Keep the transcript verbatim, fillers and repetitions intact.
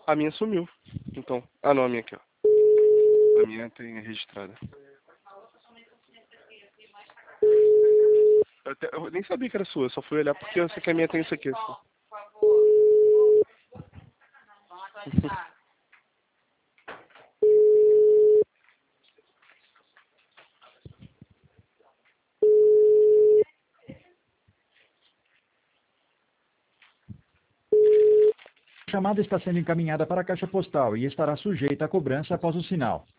A minha sumiu. Então. Ah, não, a minha aqui, ó. A minha tem registrada. Eu, até, eu nem sabia que era sua, eu só fui olhar porque eu sei que a minha tem isso aqui. Assim. A chamada está sendo encaminhada para a caixa postal e estará sujeita a cobrança após o sinal.